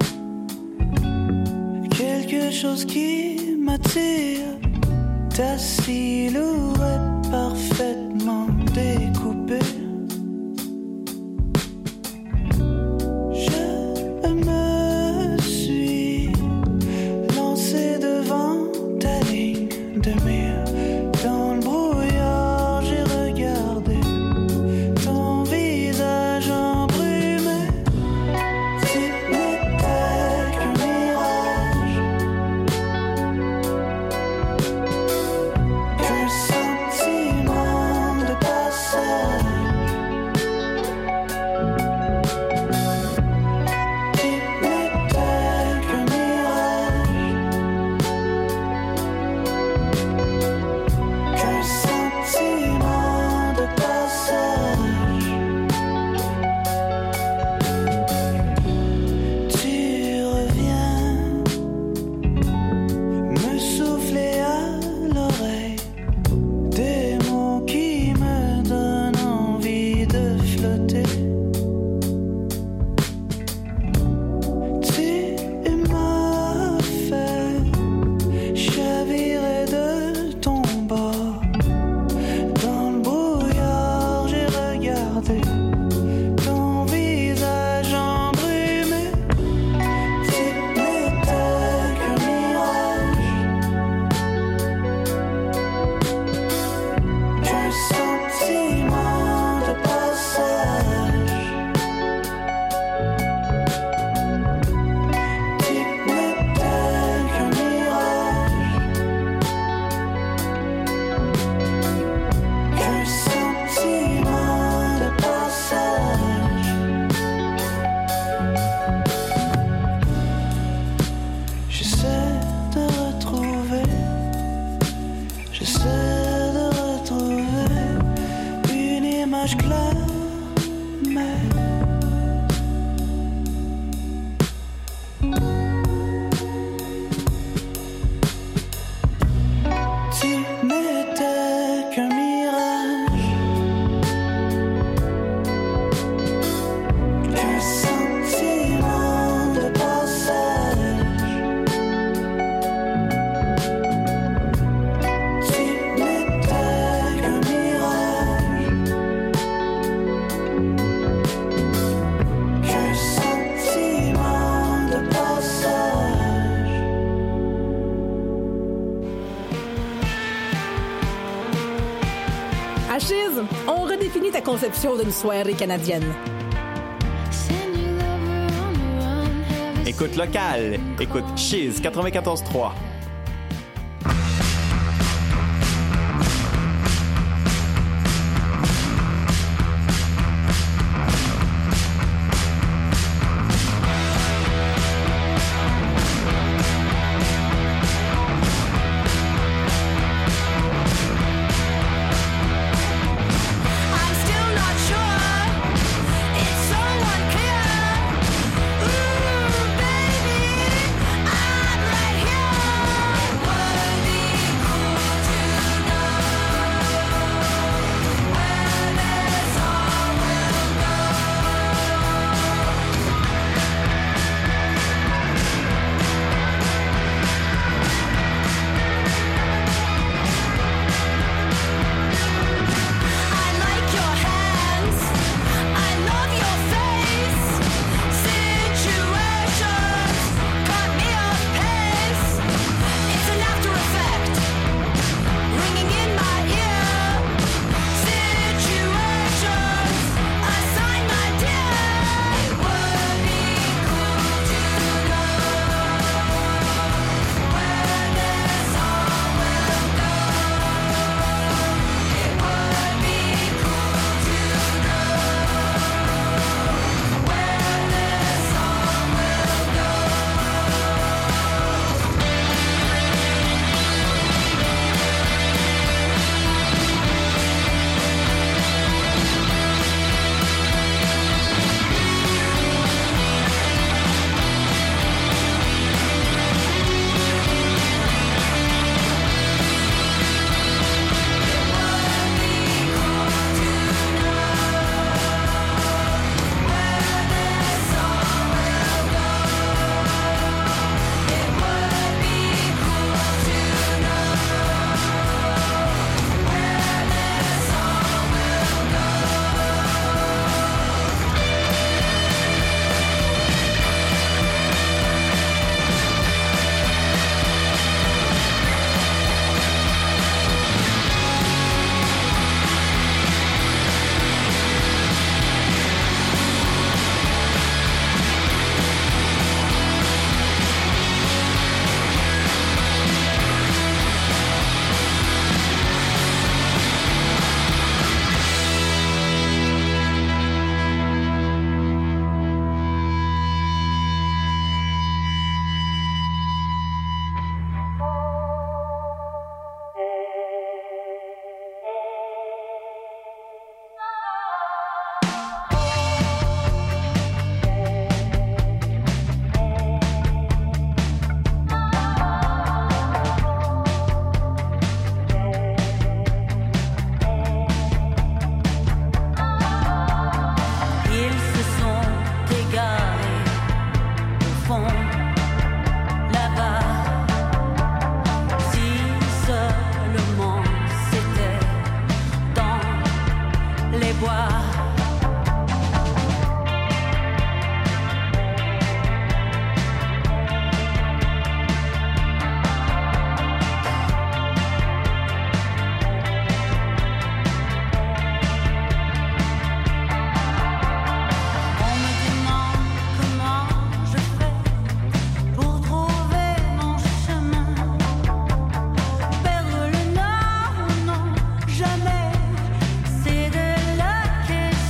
quelque chose qui m'attire, ta silhouette parfaitement découpée. Je me suis lancé devant ta ligne de mire. Dans le brouillard, j'ai regardé ton visage embrumé. Tu n'étais qu'un mirage, qu'un sentiment de passage. Tu n'étais qu'un mirage, qu'un sentiment de passage. Tu reviens me souffler à l'oreille des mots qui me donnent envie de flotter. Tu m'as fait chavirer de ton bord. Dans le brouillard, j'ai regardé ton visage embrumé. Tu n'étais qu'un mirage, qu'un sentiment de passage. Tu n'étais qu'un mirage, qu'un sentiment de passage. J'essaie de retrouver une image claire, mais tu n'étais qu'un mirage, qu'un sentiment de passage. Tu n'étais qu'un mirage, ta conception d'une soirée canadienne? Écoute local. Écoute Chiz 94.3. Jamais, c'est de là qu'est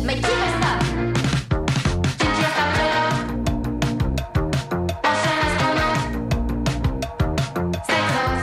Mais qui fait ça? Tu ne tires pas près là? Enchaîne à son nom. Sexos.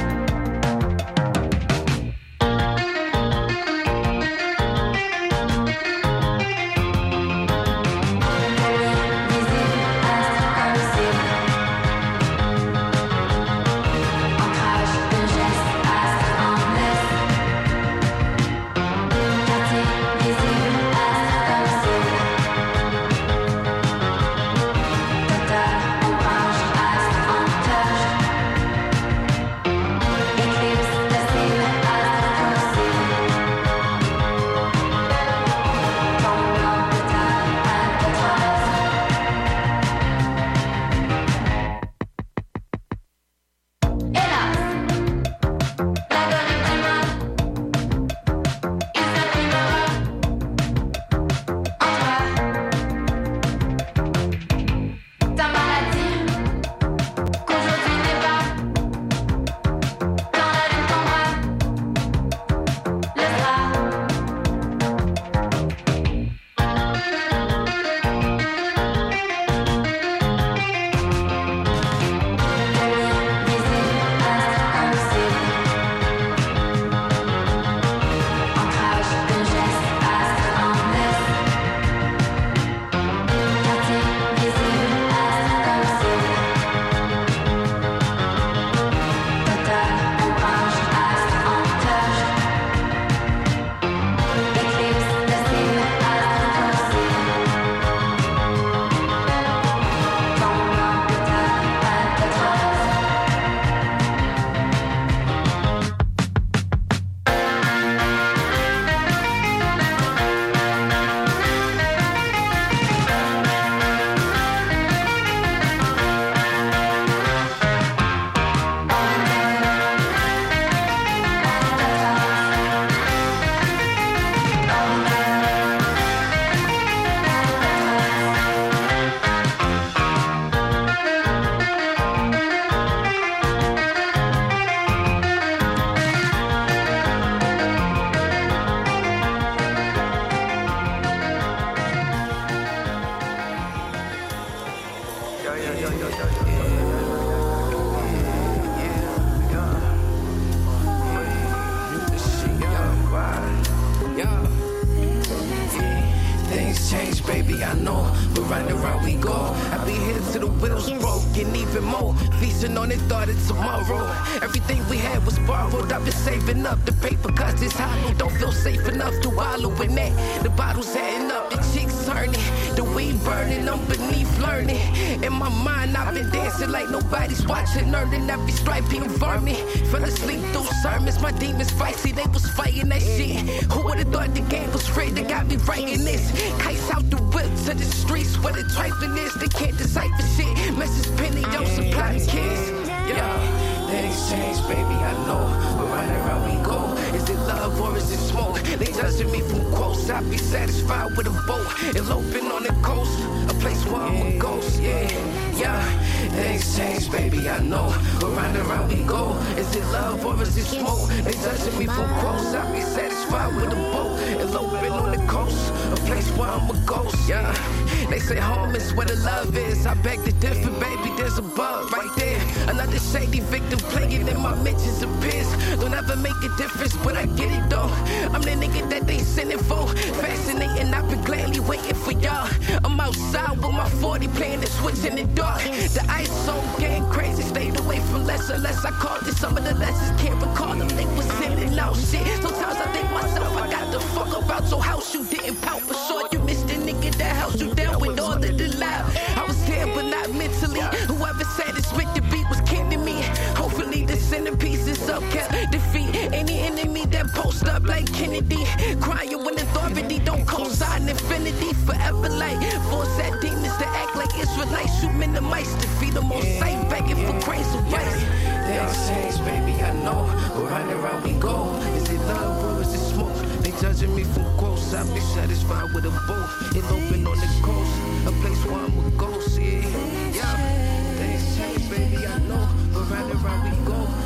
Baby, I know, but round and round we go. I be here till the wheels broke, and even more. Feasting on the thought of tomorrow. Everything we had was borrowed. I've been saving up the paper, cause it's hollow. Don't feel safe enough to wallow in that. The bottle's adding up, the chicks turning. The weed burning, I'm beneath learning. In my mind, I've been dancing like nobody's watching. Earning every stripe being vermin. Fell asleep through sermons, my demons feisty. They was fighting that shit. Who would've thought the game was rigged? They got me writing this. Kites out the whip to the streets where the trifling is. They can't decipher shit. Message penny, yo, supply kids. Yeah, things change, baby, I know. But round and round we go. Is it love or is it smoke? They judging me from quotes. I be satisfied with a boat. Eloping on the coast, a place where I'm a ghost. Yeah, things change, baby, I know. But round and round we go. Is it love or is it smoke? They judging me from quotes. I be satisfied with a boat. Eloping on the coast, a place where I'm a ghost. Yeah, they say home is where the love is. I beg to differ, baby, there's a bug right there. Another shady victim playing in my mentions of peers. Don't ever make a difference, but I get it though. I'm the nigga that they sending for. Fascinating, I've been gladly waiting for y'all. I'm outside with my 40 playing the switch in the dark. The ice so getting crazy, stayed away from less and less. I called it some of the lessons, can't recall them. They was in and out shit. Sometimes I think myself, I got the fuck about your house. You didn't pout, but sure you missed the nigga that held you down with all of the loud. I was there, but not mentally. Whoever said it's meant to be was kidding me. Hopefully the centerpieces up kept defeat any enemy that post up like Kennedy. Crying when authority don't co-sign infinity. Forever like force that demons to act like Israelites. You minimize defeat them on sight, begging for grace and rights. Things change, baby, I know. But round and round we go. Is it love or is it smoke? They judging me from quotes. I be satisfied with a boat. It open on the coast, a place where I'm a ghost. Yeah, things change, baby, I know. But round and round we go. Is it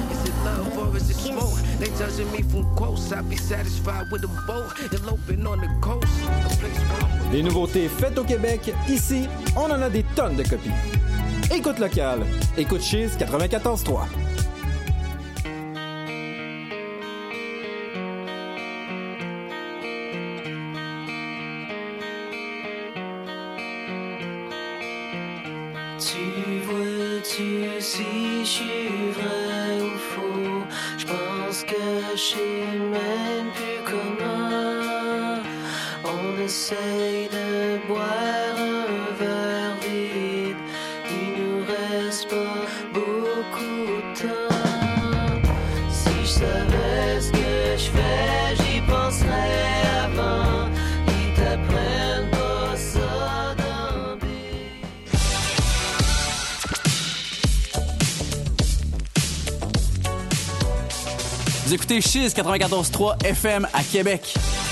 love or is it smoke? They judging me from quotes. I'd be satisfied with a boat eloping on the coast. A place where Des nouveautés faites au Québec, ici, on en a des tonnes de copies. Écoute locale, écoute Chiz 94.3. Tu vois-tu si je suis vrai ou faux? Je pense que je sais même plus comment. On essaye de boire un verre vide. Il nous reste pas beaucoup de temps. Si je savais ce que je fais, j'y penserais avant. Ils t'apprennent pas ça dans Vous écoutez Chiz 94.3 FM à Québec.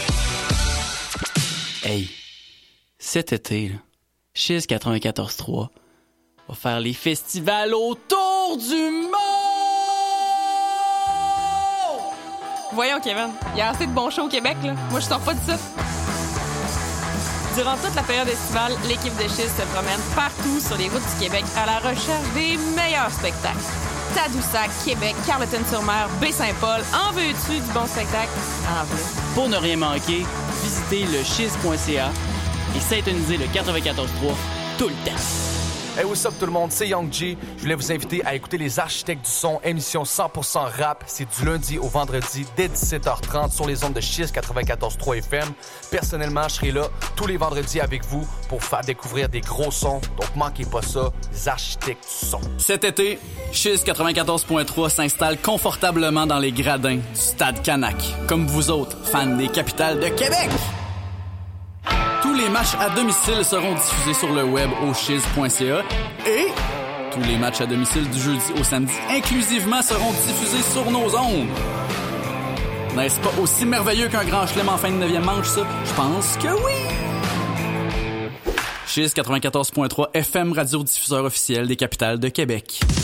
Hey, cet été, là, Chiz 94.3 va faire les festivals autour du monde! Voyons, Kevin, il y a assez de bons shows au Québec, là. Moi, je sors pas de ça. Durant toute la période estivale, l'équipe de Chiz se promène partout sur les routes du Québec à la recherche des meilleurs spectacles. Tadoussac, Québec, Carleton-sur-Mer, Baie-Saint-Paul, en veux-tu du bon spectacle? En veux. Pour ne rien manquer, visitez le chiz.ca et synthonisez le 94.3 tout le temps. Hey, what's up tout le monde, c'est Young G. Je voulais vous inviter à écouter Les Architectes du Son, émission 100% rap. C'est du lundi au vendredi dès 17h30 sur les ondes de Chiz 94.3 FM. Personnellement, je serai là tous les vendredis avec vous pour faire découvrir des gros sons. Donc manquez pas ça, Les Architectes du Son. Cet été, Chiz 94.3 s'installe confortablement dans les gradins du Stade Canac. Comme vous autres, fans des capitales de Québec! Tous les matchs à domicile seront diffusés sur le web au chiz.ca et tous les matchs à domicile du jeudi au samedi inclusivement seront diffusés sur nos ondes. N'est-ce pas aussi merveilleux qu'un grand chelem en fin de 9e manche, ça? Je pense que oui! Chiz 94.3 FM, radiodiffuseur officiel des capitales de Québec.